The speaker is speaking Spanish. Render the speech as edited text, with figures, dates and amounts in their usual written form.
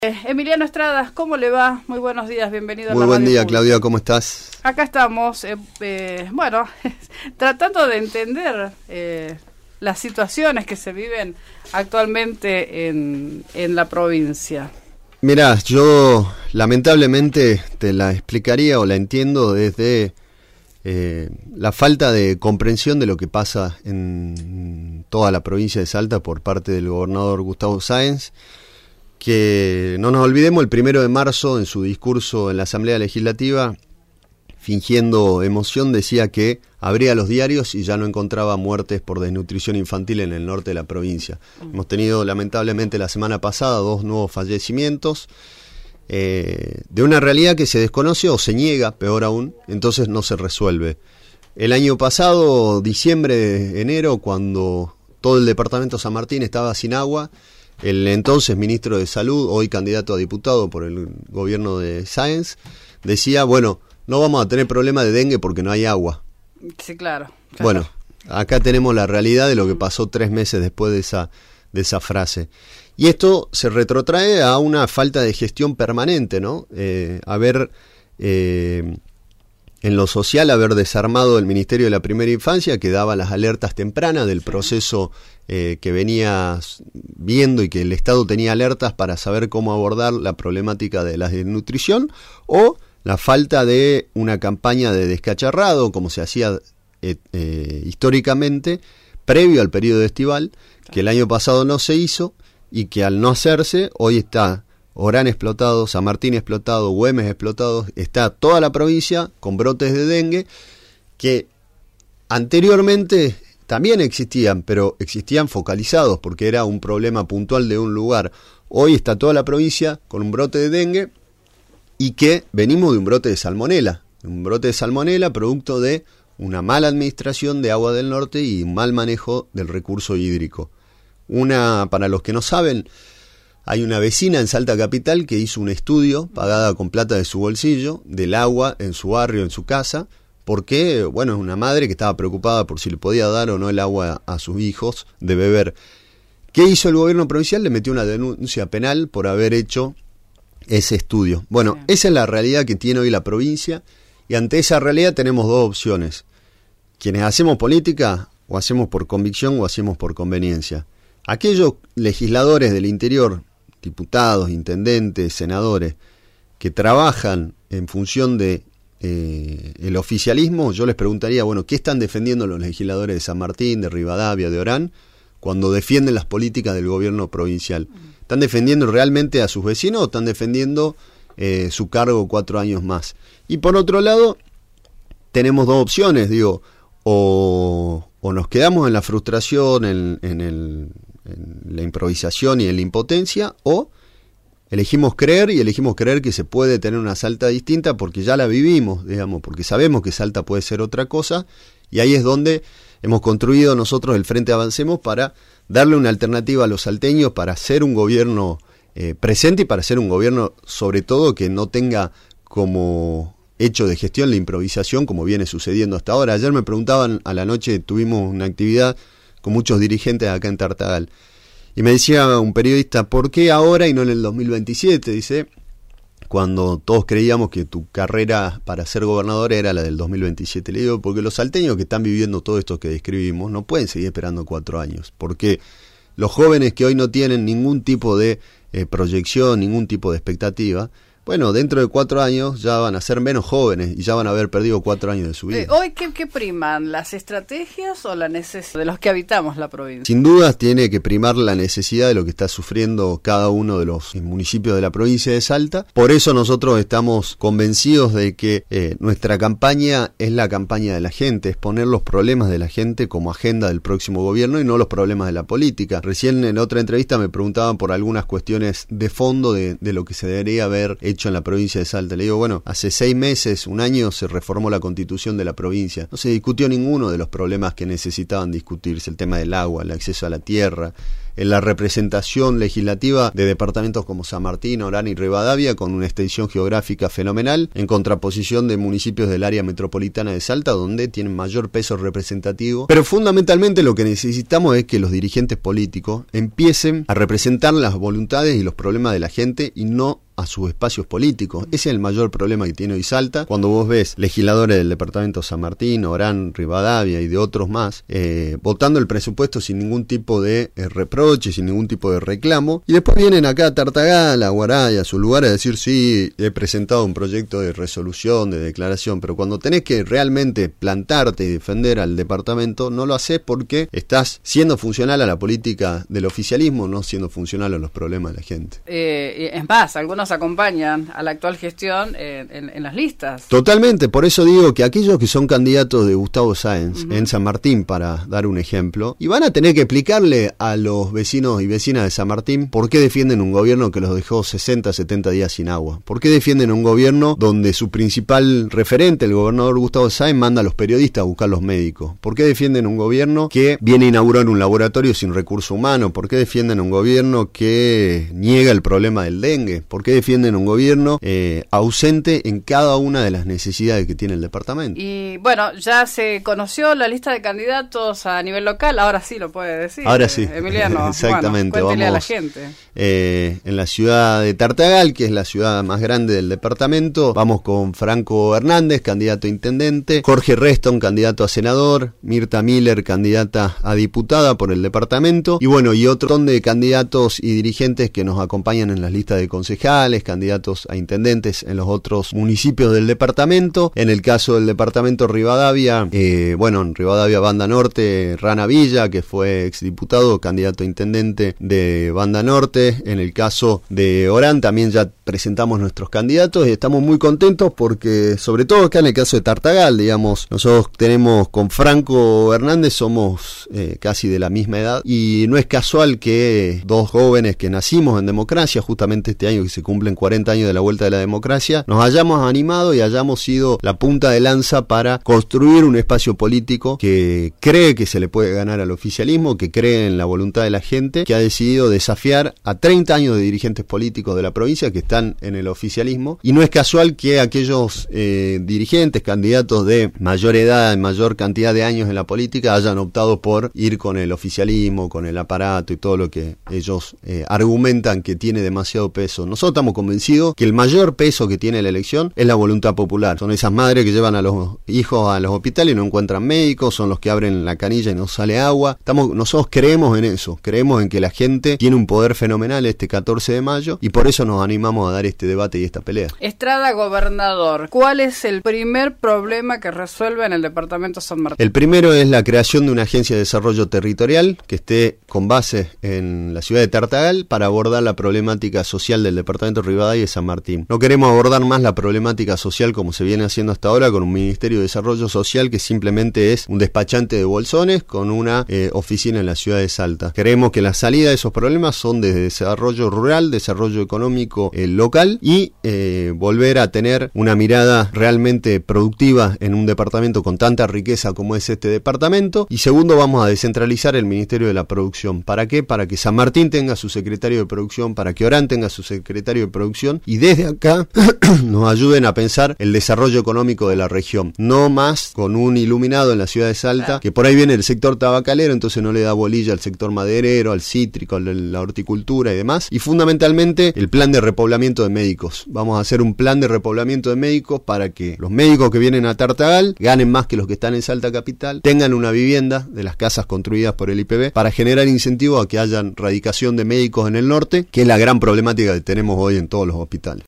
Emiliano Estrada, ¿cómo le va? Muy buenos días, bienvenido a la Muy buen Radio día, Pública. Claudia, ¿cómo estás? Acá estamos, tratando de entender las situaciones que se viven actualmente en la provincia. Mirá, yo lamentablemente te la explicaría o la entiendo desde la falta de comprensión de lo que pasa en toda la provincia de Salta por parte del gobernador Gustavo Sáenz, que no nos olvidemos, el 1 de marzo en su discurso en la Asamblea Legislativa, fingiendo emoción, decía que abría los diarios y ya no encontraba muertes por desnutrición infantil en el norte de la provincia. Hemos tenido lamentablemente la semana pasada 2 nuevos fallecimientos de una realidad que se desconoce o se niega, peor aún, entonces no se resuelve. El año pasado, diciembre, enero, cuando todo el departamento San Martín estaba sin agua, el entonces ministro de Salud, hoy candidato a diputado por el gobierno de Sáenz, decía, bueno, no vamos a tener problema de dengue porque no hay agua. Sí, claro. Bueno, acá tenemos la realidad de lo que pasó 3 meses después de esa frase. Y esto se retrotrae a una falta de gestión permanente, ¿no? En lo social, haber desarmado el Ministerio de la Primera Infancia, que daba las alertas tempranas del proceso que venía viendo y que el Estado tenía alertas para saber cómo abordar la problemática de la desnutrición, o la falta de una campaña de descacharrado, como se hacía históricamente, previo al periodo estival, que el año pasado no se hizo, y que al no hacerse, hoy está Orán explotado, San Martín explotado, Güemes explotado, está toda la provincia con brotes de dengue que anteriormente también existían, pero existían focalizados porque era un problema puntual de un lugar. Hoy está toda la provincia con un brote de dengue y que venimos de un brote de salmonela producto de una mala administración de agua del norte y un mal manejo del recurso hídrico. Para los que no saben, hay una vecina en Salta Capital que hizo un estudio, pagada con plata de su bolsillo, del agua en su barrio, en su casa, porque, bueno, es una madre que estaba preocupada por si le podía dar o no el agua a sus hijos de beber. ¿Qué hizo el gobierno provincial? Le metió una denuncia penal por haber hecho ese estudio. Bueno, esa es la realidad que tiene hoy la provincia, y ante esa realidad tenemos 2 opciones. Quienes hacemos política, o hacemos por convicción o hacemos por conveniencia. Aquellos legisladores del interior, diputados, intendentes, senadores, que trabajan en función de el oficialismo, yo les preguntaría, bueno, ¿qué están defendiendo los legisladores de San Martín, de Rivadavia, de Orán, cuando defienden las políticas del gobierno provincial? ¿Están defendiendo realmente a sus vecinos o están defendiendo su cargo 4 años más? Y por otro lado, tenemos 2 opciones, digo, o nos quedamos en la frustración, en la improvisación y en la impotencia, o elegimos creer que se puede tener una Salta distinta porque ya la vivimos, digamos, porque sabemos que Salta puede ser otra cosa, y ahí es donde hemos construido nosotros el Frente Avancemos para darle una alternativa a los salteños, para hacer un gobierno presente y para hacer un gobierno sobre todo que no tenga como hecho de gestión la improvisación como viene sucediendo hasta ahora. Ayer me preguntaban, a la noche tuvimos una actividad con muchos dirigentes acá en Tartagal, y me decía un periodista, ¿por qué ahora y no en el 2027? Dice, cuando todos creíamos que tu carrera para ser gobernador era la del 2027. Le digo, porque los salteños que están viviendo todo esto que describimos no pueden seguir esperando 4 años, porque los jóvenes que hoy no tienen ningún tipo de proyección, ningún tipo de expectativa, bueno, dentro de 4 años ya van a ser menos jóvenes y ya van a haber perdido 4 años de su vida. ¿Hoy qué priman? ¿Las estrategias o la necesidad de los que habitamos la provincia? Sin dudas tiene que primar la necesidad de lo que está sufriendo cada uno de los municipios de la provincia de Salta. Por eso nosotros estamos convencidos de que nuestra campaña es la campaña de la gente, es poner los problemas de la gente como agenda del próximo gobierno y no los problemas de la política. Recién en otra entrevista me preguntaban por algunas cuestiones de fondo de lo que se debería haber hecho en la provincia de Salta. Le digo, bueno, hace 6 meses, 1 año se reformó la constitución de la provincia. No se discutió ninguno de los problemas que necesitaban discutirse, el tema del agua, el acceso a la tierra, en la representación legislativa de departamentos como San Martín, Orán y Rivadavia, con una extensión geográfica fenomenal, en contraposición de municipios del área metropolitana de Salta, donde tienen mayor peso representativo. Pero fundamentalmente lo que necesitamos es que los dirigentes políticos empiecen a representar las voluntades y los problemas de la gente y no a sus espacios políticos. Ese es el mayor problema que tiene hoy Salta. Cuando vos ves legisladores del departamento San Martín, Orán, Rivadavia y de otros más, votando el presupuesto sin ningún tipo de reproche, sin ningún tipo de reclamo, y después vienen acá a Tartagal, a Guaray, a su lugar, a decir, sí, he presentado un proyecto de resolución, de declaración, pero cuando tenés que realmente plantarte y defender al departamento, no lo haces porque estás siendo funcional a la política del oficialismo, no siendo funcional a los problemas de la gente. Es más, algunos acompañan a la actual gestión en las listas. Totalmente, por eso digo que aquellos que son candidatos de Gustavo Sáenz en San Martín, para dar un ejemplo, y van a tener que explicarle a los vecinos y vecinas de San Martín por qué defienden un gobierno que los dejó 60, 70 días sin agua, por qué defienden un gobierno donde su principal referente, el gobernador Gustavo Sáenz, manda a los periodistas a buscar los médicos, por qué defienden un gobierno que viene a inaugurar un laboratorio sin recurso humano, por qué defienden un gobierno que niega el problema del dengue, por qué defienden un gobierno ausente en cada una de las necesidades que tiene el departamento. Y bueno, ya se conoció la lista de candidatos a nivel local, ahora sí lo puede decir. Ahora sí. Emiliano, exactamente. Bueno, cuéntele vamos a la gente. En la ciudad de Tartagal, que es la ciudad más grande del departamento, vamos con Franco Hernández, candidato a intendente, Jorge Reston, candidato a senador, Mirta Miller, candidata a diputada por el departamento, y bueno, y otro montón de candidatos y dirigentes que nos acompañan en las listas de concejales, candidatos a intendentes en los otros municipios del departamento. En el caso del departamento Rivadavia, en Rivadavia Banda Norte, Rana Villa, que fue exdiputado, candidato a intendente de Banda Norte. En el caso de Orán también ya presentamos nuestros candidatos y estamos muy contentos porque, sobre todo acá en el caso de Tartagal, digamos, nosotros tenemos con Franco Hernández, somos casi de la misma edad, y no es casual que dos jóvenes que nacimos en democracia, justamente este año que se cumplen 40 años de la vuelta de la democracia, nos hayamos animado y hayamos sido la punta de lanza para construir un espacio político que cree que se le puede ganar al oficialismo, que cree en la voluntad de la gente, que ha decidido desafiar a 30 años de dirigentes políticos de la provincia que están en el oficialismo, y no es casual que aquellos dirigentes, candidatos de mayor edad, mayor cantidad de años en la política, hayan optado por ir con el oficialismo, con el aparato y todo lo que ellos argumentan que tiene demasiado peso. Nosotros estamos convencidos que el mayor peso que tiene la elección es la voluntad popular. Son esas madres que llevan a los hijos a los hospitales y no encuentran médicos, son los que abren la canilla y no sale agua. Nosotros creemos en eso, creemos en que la gente tiene un poder fenomenal este 14 de mayo y por eso nos animamos a dar este debate y esta pelea. Estrada, gobernador, ¿cuál es el primer problema que resuelve en el departamento San Martín? El primero es la creación de una agencia de desarrollo territorial que esté con base en la ciudad de Tartagal para abordar la problemática social del departamento de Rivadavia y San Martín. No queremos abordar más la problemática social como se viene haciendo hasta ahora con un Ministerio de Desarrollo Social que simplemente es un despachante de bolsones con una oficina en la ciudad de Salta. Creemos que la salida de esos problemas son desde desarrollo rural, desarrollo económico local y volver a tener una mirada realmente productiva en un departamento con tanta riqueza como es este departamento. Y segundo, vamos a descentralizar el Ministerio de la Producción. ¿Para qué? Para que San Martín tenga su secretario de producción, para que Orán tenga su secretario de producción y desde acá nos ayuden a pensar el desarrollo económico de la región. No más con un iluminado en la ciudad de Salta, que por ahí viene el sector tabacalero, entonces no le da bolilla al sector maderero, al cítrico, a la horticultura y demás. Y fundamentalmente el plan de repoblamiento de médicos. Vamos a hacer un plan de repoblamiento de médicos para que los médicos que vienen a Tartagal ganen más que los que están en Salta Capital, tengan una vivienda de las casas construidas por el IPB para generar incentivo a que haya radicación de médicos en el norte, que es la gran problemática que tenemos hoy en todos los hospitales.